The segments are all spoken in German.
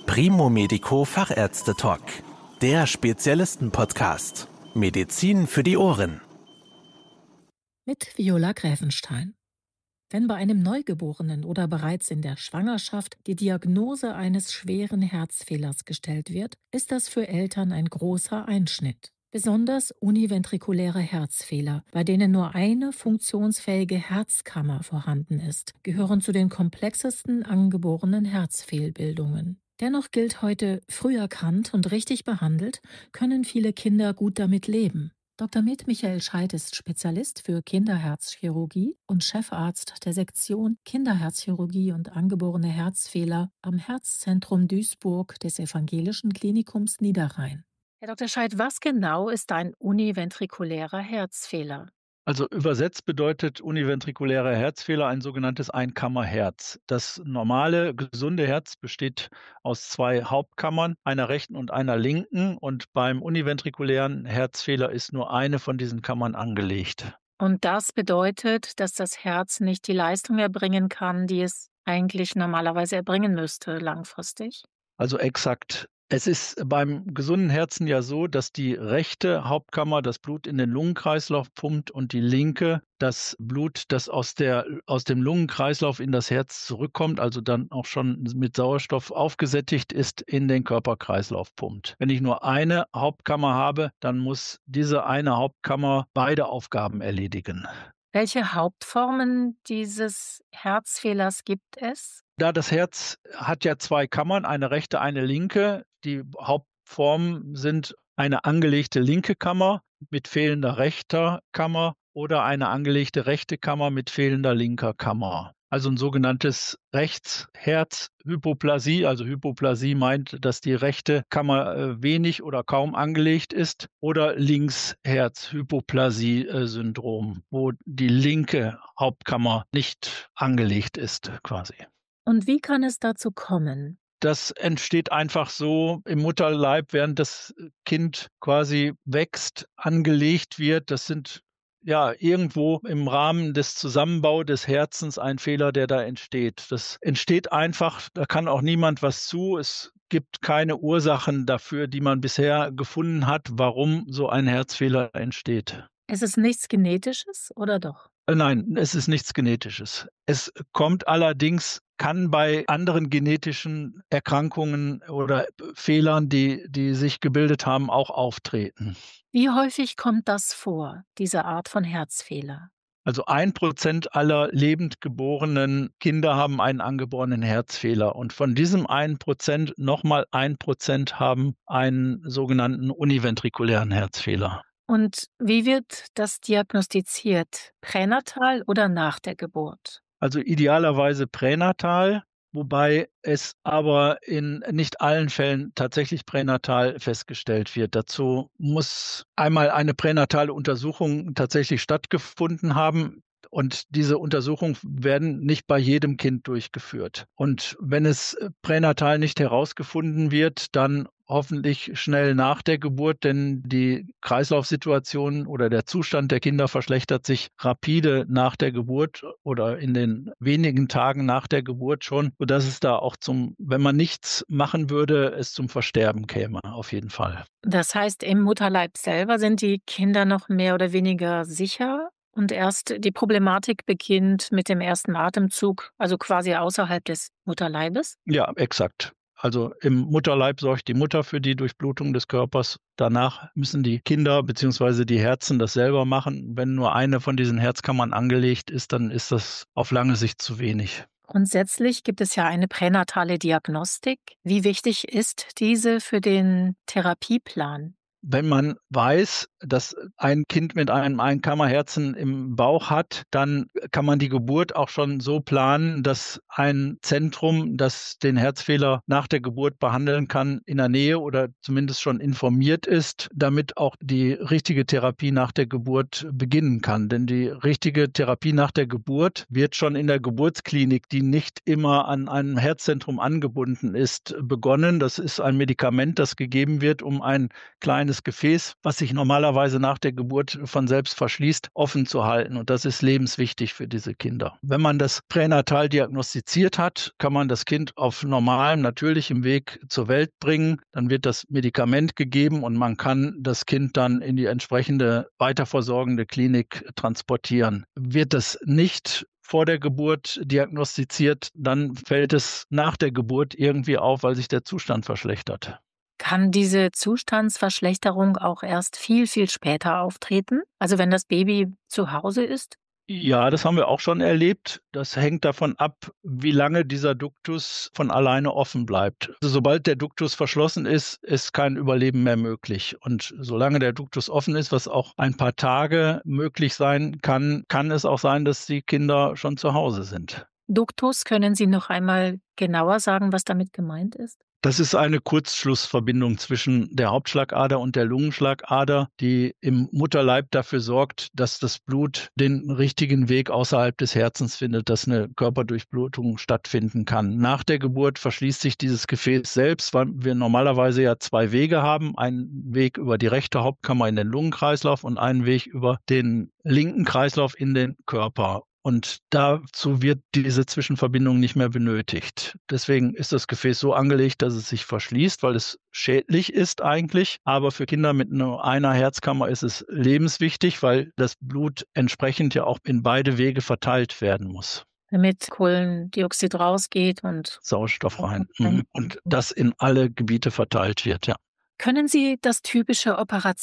Primo Medico Fachärzte-Talk, der Spezialisten-Podcast. Medizin für die Ohren. Mit Viola Gräfenstein. Wenn bei einem Neugeborenen oder bereits in der Schwangerschaft die Diagnose eines schweren Herzfehlers gestellt wird, ist das für Eltern ein großer Einschnitt. Besonders univentrikuläre Herzfehler, bei denen nur eine funktionsfähige Herzkammer vorhanden ist, gehören zu den komplexesten angeborenen Herzfehlbildungen. Dennoch gilt heute, früh erkannt und richtig behandelt, können viele Kinder gut damit leben. Dr. Med Michael Scheidt ist Spezialist für Kinderherzchirurgie und Chefarzt der Sektion Kinderherzchirurgie und angeborene Herzfehler am Herzzentrum Duisburg des Evangelischen Klinikums Niederrhein. Herr Dr. Scheidt, was genau ist ein univentrikulärer Herzfehler? Also übersetzt bedeutet univentrikulärer Herzfehler ein sogenanntes Einkammerherz. Das normale, gesunde Herz besteht aus zwei Hauptkammern, einer rechten und einer linken. Und beim univentrikulären Herzfehler ist nur eine von diesen Kammern angelegt. Und das bedeutet, dass das Herz nicht die Leistung erbringen kann, die es eigentlich normalerweise erbringen müsste, langfristig? Also exakt. Es ist beim gesunden Herzen ja so, dass die rechte Hauptkammer das Blut in den Lungenkreislauf pumpt und die linke das Blut, das aus dem Lungenkreislauf in das Herz zurückkommt, also dann auch schon mit Sauerstoff aufgesättigt ist, in den Körperkreislauf pumpt. Wenn ich nur eine Hauptkammer habe, dann muss diese eine Hauptkammer beide Aufgaben erledigen. Welche Hauptformen dieses Herzfehlers gibt es? Da das Herz hat ja zwei Kammern, eine rechte, eine linke. Die Hauptformen sind eine angelegte linke Kammer mit fehlender rechter Kammer oder eine angelegte rechte Kammer mit fehlender linker Kammer. Also ein sogenanntes Rechtsherzhypoplasie. Also Hypoplasie meint, dass die rechte Kammer wenig oder kaum angelegt ist, oder Linksherzhypoplasie-Syndrom, wo die linke Hauptkammer nicht angelegt ist quasi. Und wie kann es dazu kommen? Das entsteht einfach so im Mutterleib, während das Kind quasi wächst, angelegt wird. Das sind ja irgendwo im Rahmen des Zusammenbaus des Herzens ein Fehler, der da entsteht. Das entsteht einfach, da kann auch niemand was zu. Es gibt keine Ursachen dafür, die man bisher gefunden hat, warum so ein Herzfehler entsteht. Es ist nichts Genetisches oder doch? Nein, es ist nichts Genetisches. Es kommt allerdings, kann bei anderen genetischen Erkrankungen oder Fehlern, die sich gebildet haben, auch auftreten. Wie häufig kommt das vor, diese Art von Herzfehler? Also 1% aller lebend geborenen Kinder haben einen angeborenen Herzfehler. Und von diesem 1% nochmal 1% haben einen sogenannten univentrikulären Herzfehler. Und wie wird das diagnostiziert? Pränatal oder nach der Geburt? Also idealerweise pränatal, wobei es aber in nicht allen Fällen tatsächlich pränatal festgestellt wird. Dazu muss einmal eine pränatale Untersuchung tatsächlich stattgefunden haben. Und diese Untersuchungen werden nicht bei jedem Kind durchgeführt. Und wenn es pränatal nicht herausgefunden wird, dann hoffentlich schnell nach der Geburt, denn die Kreislaufsituation oder der Zustand der Kinder verschlechtert sich rapide nach der Geburt oder in den wenigen Tagen nach der Geburt schon, sodass es da auch wenn man nichts machen würde, es zum Versterben käme, auf jeden Fall. Das heißt, im Mutterleib selber sind die Kinder noch mehr oder weniger sicher? Und erst die Problematik beginnt mit dem ersten Atemzug, also quasi außerhalb des Mutterleibes? Ja, exakt. Also im Mutterleib sorgt die Mutter für die Durchblutung des Körpers. Danach müssen die Kinder bzw. die Herzen das selber machen. Wenn nur eine von diesen Herzkammern angelegt ist, dann ist das auf lange Sicht zu wenig. Grundsätzlich gibt es ja eine pränatale Diagnostik. Wie wichtig ist diese für den Therapieplan? Wenn man weiß, dass ein Kind mit einem Einkammerherzen im Bauch hat, dann kann man die Geburt auch schon so planen, dass ein Zentrum, das den Herzfehler nach der Geburt behandeln kann, in der Nähe oder zumindest schon informiert ist, damit auch die richtige Therapie nach der Geburt beginnen kann. Denn die richtige Therapie nach der Geburt wird schon in der Geburtsklinik, die nicht immer an einem Herzzentrum angebunden ist, begonnen. Das ist ein Medikament, das gegeben wird, um ein kleines dieses Gefäß, was sich normalerweise nach der Geburt von selbst verschließt, offen zu halten. Und das ist lebenswichtig für diese Kinder. Wenn man das pränatal diagnostiziert hat, kann man das Kind auf normalem, natürlichem Weg zur Welt bringen. Dann wird das Medikament gegeben und man kann das Kind dann in die entsprechende weiterversorgende Klinik transportieren. Wird das nicht vor der Geburt diagnostiziert, dann fällt es nach der Geburt irgendwie auf, weil sich der Zustand verschlechtert. Kann diese Zustandsverschlechterung auch erst viel, viel später auftreten? Also wenn das Baby zu Hause ist? Ja, das haben wir auch schon erlebt. Das hängt davon ab, wie lange dieser Duktus von alleine offen bleibt. Also sobald der Duktus verschlossen ist, ist kein Überleben mehr möglich. Und solange der Duktus offen ist, was auch ein paar Tage möglich sein kann, kann es auch sein, dass die Kinder schon zu Hause sind. Duktus, können Sie noch einmal genauer sagen, was damit gemeint ist? Das ist eine Kurzschlussverbindung zwischen der Hauptschlagader und der Lungenschlagader, die im Mutterleib dafür sorgt, dass das Blut den richtigen Weg außerhalb des Herzens findet, dass eine Körperdurchblutung stattfinden kann. Nach der Geburt verschließt sich dieses Gefäß selbst, weil wir normalerweise ja zwei Wege haben. Einen Weg über die rechte Hauptkammer in den Lungenkreislauf und einen Weg über den linken Kreislauf in den Körper. Und dazu wird diese Zwischenverbindung nicht mehr benötigt. Deswegen ist das Gefäß so angelegt, dass es sich verschließt, weil es schädlich ist eigentlich. Aber für Kinder mit nur einer Herzkammer ist es lebenswichtig, weil das Blut entsprechend ja auch in beide Wege verteilt werden muss. Damit Kohlendioxid rausgeht und Sauerstoff rein. Und das in alle Gebiete verteilt wird, ja. Können Sie das typische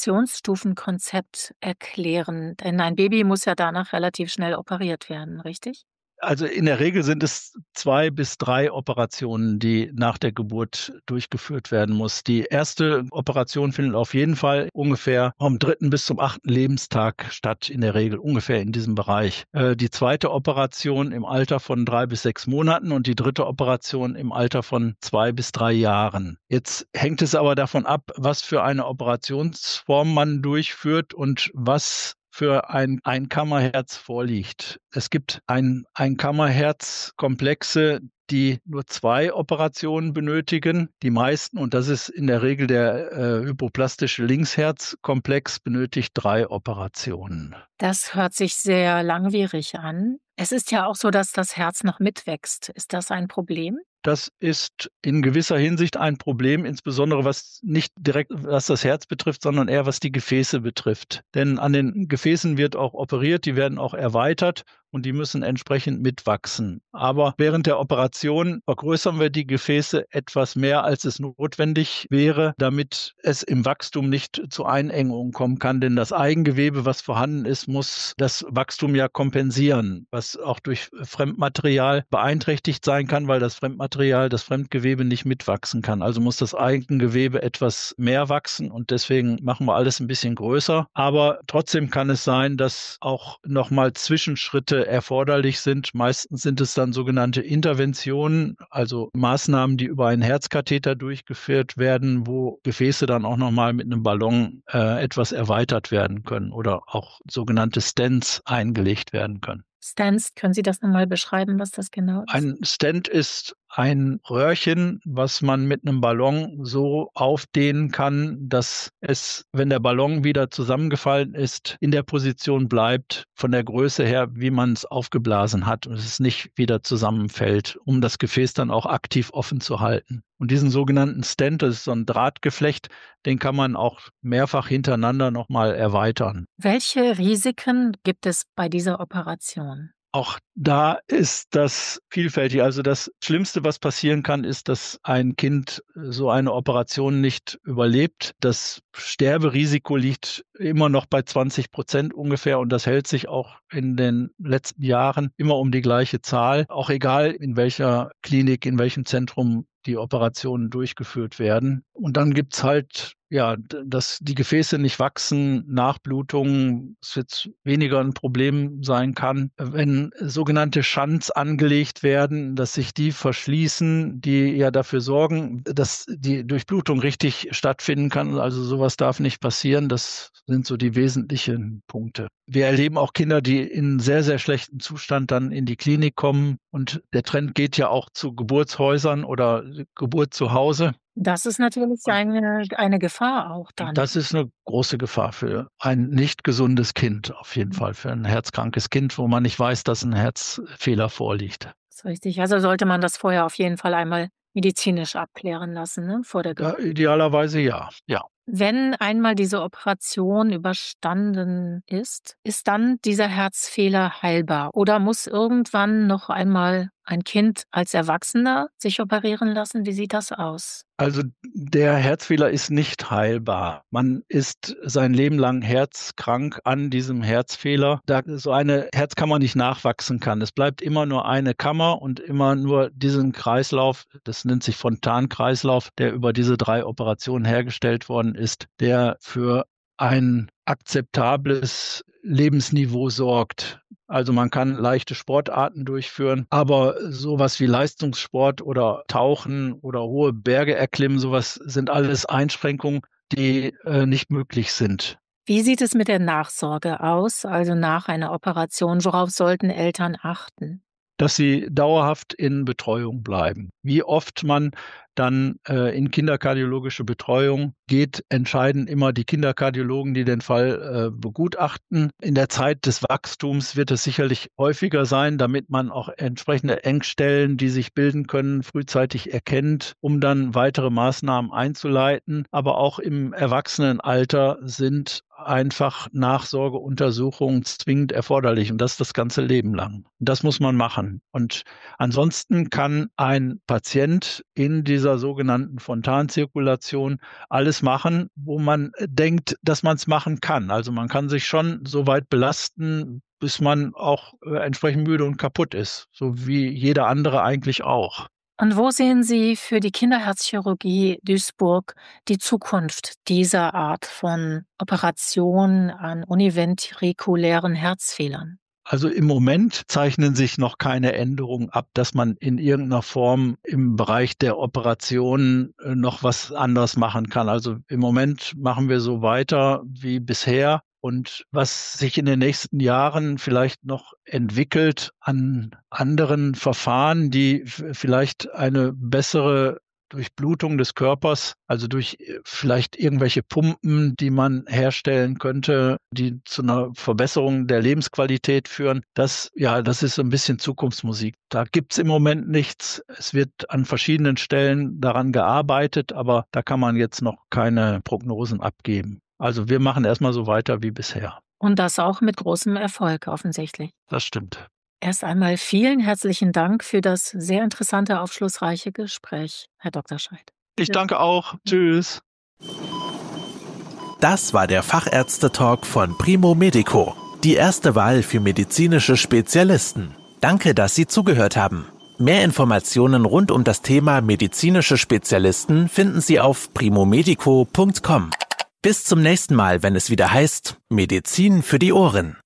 Operationsstufenkonzept erklären? Denn ein Baby muss ja danach relativ schnell operiert werden, richtig? Also in der Regel sind es 2 bis 3 Operationen, die nach der Geburt durchgeführt werden muss. Die erste Operation findet auf jeden Fall ungefähr vom 3. bis zum 8. Lebenstag statt, in der Regel ungefähr in diesem Bereich. Die zweite Operation im Alter von 3 bis 6 Monaten und die dritte Operation im Alter von 2 bis 3 Jahren. Jetzt hängt es aber davon ab, was für eine Operationsform man durchführt und was für ein Einkammerherz vorliegt. Es gibt Einkammerherzkomplexe, die nur 2 Operationen benötigen. Die meisten, und das ist in der Regel der hypoplastische Linksherzkomplex, benötigt 3 Operationen. Das hört sich sehr langwierig an. Es ist ja auch so, dass das Herz noch mitwächst. Ist das ein Problem? Das ist in gewisser Hinsicht ein Problem, insbesondere was nicht direkt was das Herz betrifft, sondern eher was die Gefäße betrifft. Denn an den Gefäßen wird auch operiert, die werden auch erweitert und die müssen entsprechend mitwachsen. Aber während der Operation vergrößern wir die Gefäße etwas mehr, als es notwendig wäre, damit es im Wachstum nicht zu Einengungen kommen kann. Denn das Eigengewebe, was vorhanden ist, muss das Wachstum ja kompensieren, was auch durch Fremdmaterial beeinträchtigt sein kann, weil das Fremdgewebe nicht mitwachsen kann. Also muss das Eigengewebe etwas mehr wachsen und deswegen machen wir alles ein bisschen größer. Aber trotzdem kann es sein, dass auch nochmal Zwischenschritte erforderlich sind. Meistens sind es dann sogenannte Interventionen, also Maßnahmen, die über einen Herzkatheter durchgeführt werden, wo Gefäße dann auch nochmal mit einem Ballon etwas erweitert werden können oder auch sogenannte Stents eingelegt werden können. Stents, können Sie das nochmal beschreiben, was das genau ist? Ein Stent ist ein Röhrchen, was man mit einem Ballon so aufdehnen kann, dass es, wenn der Ballon wieder zusammengefallen ist, in der Position bleibt, von der Größe her, wie man es aufgeblasen hat und es nicht wieder zusammenfällt, um das Gefäß dann auch aktiv offen zu halten. Und diesen sogenannten Stent, das ist so ein Drahtgeflecht, den kann man auch mehrfach hintereinander nochmal erweitern. Welche Risiken gibt es bei dieser Operation? Auch da ist das vielfältig. Also das Schlimmste, was passieren kann, ist, dass ein Kind so eine Operation nicht überlebt. Das Sterberisiko liegt immer noch bei 20% ungefähr und das hält sich auch in den letzten Jahren immer um die gleiche Zahl. Auch egal, in welcher Klinik, in welchem Zentrum die Operationen durchgeführt werden. Und dann gibt's halt, dass die Gefäße nicht wachsen, Nachblutungen, es jetzt weniger ein Problem sein kann. Wenn sogenannte Shunts angelegt werden, dass sich die verschließen, die ja dafür sorgen, dass die Durchblutung richtig stattfinden kann. Also sowas darf nicht passieren. Das sind so die wesentlichen Punkte. Wir erleben auch Kinder, die in sehr, sehr schlechtem Zustand dann in die Klinik kommen. Und der Trend geht ja auch zu Geburtshäusern oder Geburt zu Hause. Das ist natürlich eine Gefahr auch dann. Das ist eine große Gefahr für ein nicht gesundes Kind, auf jeden Fall für ein herzkrankes Kind, wo man nicht weiß, dass ein Herzfehler vorliegt. Das ist richtig. Also sollte man das vorher auf jeden Fall einmal medizinisch abklären lassen, ne, vor der Geburt. Idealerweise ja, ja. Wenn einmal diese Operation überstanden ist dann dieser Herzfehler heilbar oder muss irgendwann noch einmal ein Kind als Erwachsener sich operieren lassen? Wie sieht das aus? Also, der Herzfehler ist nicht heilbar. Man ist sein Leben lang herzkrank an diesem Herzfehler, da so eine Herzkammer nicht nachwachsen kann. Es bleibt immer nur eine Kammer und immer nur diesen Kreislauf, das nennt sich Fontan-Kreislauf, der über diese 3 Operationen hergestellt worden ist, der für ein akzeptables Lebensniveau sorgt. Also man kann leichte Sportarten durchführen, aber sowas wie Leistungssport oder Tauchen oder hohe Berge erklimmen, sowas sind alles Einschränkungen, die nicht möglich sind. Wie sieht es mit der Nachsorge aus, also nach einer Operation? Worauf sollten Eltern achten? Dass sie dauerhaft in Betreuung bleiben. Wie oft man dann in kinderkardiologische Betreuung geht, entscheiden immer die Kinderkardiologen, die den Fall begutachten. In der Zeit des Wachstums wird es sicherlich häufiger sein, damit man auch entsprechende Engstellen, die sich bilden können, frühzeitig erkennt, um dann weitere Maßnahmen einzuleiten. Aber auch im Erwachsenenalter sind einfach Nachsorgeuntersuchungen zwingend erforderlich und das ganze Leben lang. Das muss man machen. Und ansonsten kann ein Patient in dieser sogenannten Fontanzirkulation alles machen, wo man denkt, dass man es machen kann. Also man kann sich schon so weit belasten, bis man auch entsprechend müde und kaputt ist, so wie jeder andere eigentlich auch. Und wo sehen Sie für die Kinderherzchirurgie Duisburg die Zukunft dieser Art von Operation an univentrikulären Herzfehlern? Also im Moment zeichnen sich noch keine Änderungen ab, dass man in irgendeiner Form im Bereich der Operationen noch was anders machen kann. Also im Moment machen wir so weiter wie bisher. Und was sich in den nächsten Jahren vielleicht noch entwickelt an anderen Verfahren, die vielleicht eine bessere Durchblutung des Körpers, also durch vielleicht irgendwelche Pumpen, die man herstellen könnte, die zu einer Verbesserung der Lebensqualität führen. Das ist so ein bisschen Zukunftsmusik. Da gibt's im Moment nichts. Es wird an verschiedenen Stellen daran gearbeitet, aber da kann man jetzt noch keine Prognosen abgeben. Also wir machen erstmal so weiter wie bisher. Und das auch mit großem Erfolg offensichtlich. Das stimmt. Erst einmal vielen herzlichen Dank für das sehr interessante, aufschlussreiche Gespräch, Herr Dr. Scheidt. Ich danke auch. Tschüss. Das war der Fachärzte-Talk von Primo Medico, die erste Wahl für medizinische Spezialisten. Danke, dass Sie zugehört haben. Mehr Informationen rund um das Thema medizinische Spezialisten finden Sie auf primomedico.com. Bis zum nächsten Mal, wenn es wieder heißt Medizin für die Ohren.